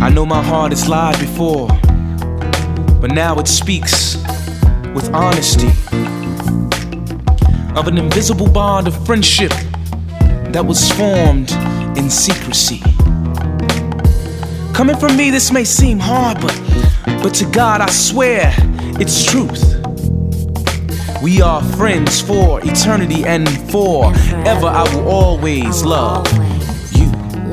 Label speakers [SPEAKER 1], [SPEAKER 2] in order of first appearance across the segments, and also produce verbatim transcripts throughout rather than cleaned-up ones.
[SPEAKER 1] I know my heart has lied before, but now it speaks with honesty of an invisible bond of friendship that was formed in secrecy. Coming from me, this may seem hard, but but to God I swear it's truth. We are friends for eternity, and forever I will always love you.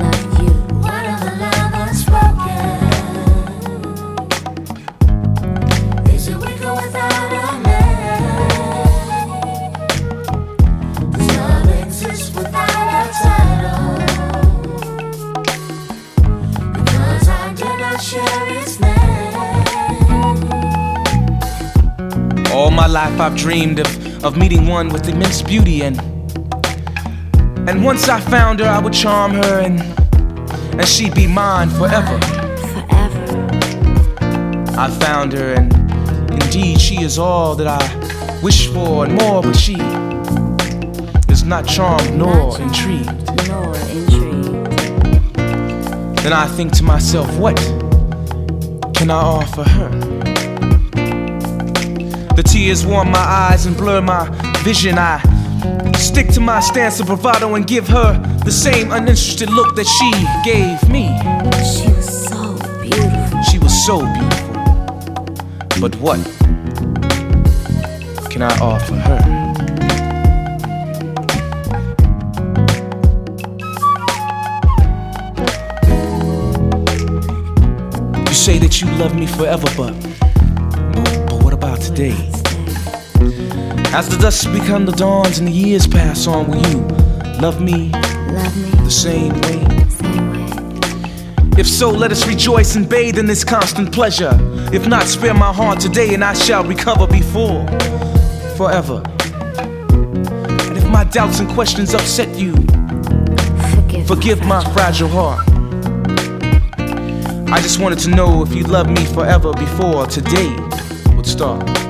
[SPEAKER 1] All my life I've dreamed of, of meeting one with immense beauty, and and once I found her I would charm her, and and she'd be mine forever.
[SPEAKER 2] Forever.
[SPEAKER 1] I found her, and indeed she is all that I wish for and more, but she is not charmed nor intrigued.
[SPEAKER 2] Nor intrigued.
[SPEAKER 1] Then I think to myself, what can I offer her? The tears warm my eyes and blur my vision. I stick to my stance of bravado and give her the same uninterested look that she gave me.
[SPEAKER 2] She was so beautiful.
[SPEAKER 1] She was so beautiful. But what can I offer her? You say that you love me forever, but But what about today? As the dusk becomes the dawns and the years pass on, will you love me,
[SPEAKER 2] Love me
[SPEAKER 1] the same way?
[SPEAKER 2] same way.
[SPEAKER 1] If so, let us rejoice and bathe in this constant pleasure. If not, spare my heart today and I shall recover before forever. And if my doubts and questions upset you,
[SPEAKER 2] Forgive,
[SPEAKER 1] forgive my fragile heart. I just wanted to know if you loved me forever before today would start.